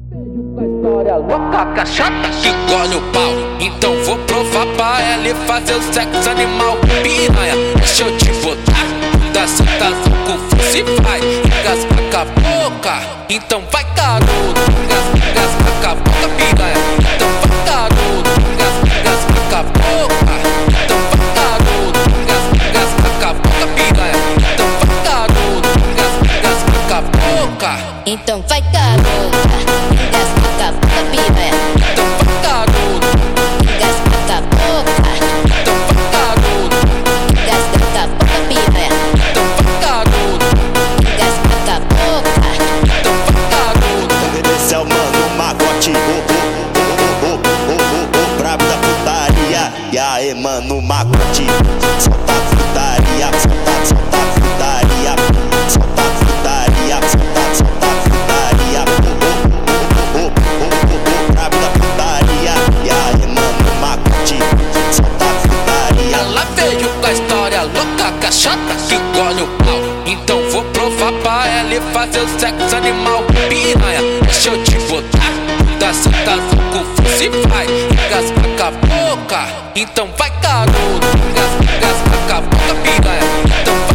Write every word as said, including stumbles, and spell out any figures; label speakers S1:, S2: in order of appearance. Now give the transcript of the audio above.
S1: História louca, cachata
S2: que engole o pau. Então vou provar pra ela e fazer o sexo animal. Piranha, deixa eu te botar. Dá sentação com força e vai. Engasga com a boca. Então vai, garoto. Engasga, engasga com a boca, piranha. Então vai, garoto. Engasga, engasga com a boca. Então vai, garoto. Engasga, engasga com a boca, piranha. Então vai, garoto. Engasga, engasga com a boca.
S3: Então vai, garota, engasga com a boca, piranha.
S2: Então vai, garoto.
S3: Engasga com a boca.
S2: Então vai, garoto.
S3: Engasga com a boca, piranha.
S2: Então vai, garoto.
S3: Engasga com a boca.
S2: Então vai, garoto.
S4: Esse é o mano Magote, o, o, o, o, o, o, o brabo da putaria. E aí, mano Magote, solta a putaria, solta, solta a putaria, solta a putaria, solta, solta a putaria. O, o, o, o, o, o brabo da putaria. E aí, mano Magote, solta a putaria.
S2: Ela veio com a história louca, cachata que engole o pau. Então vou provar pra ela e fazer o sexo animal. Piranha, deixa eu te botar. Dá sentação com força e vai. Engasga com a boca. Então vai, garoto. Engasga, engasga com a boca, piranha. Então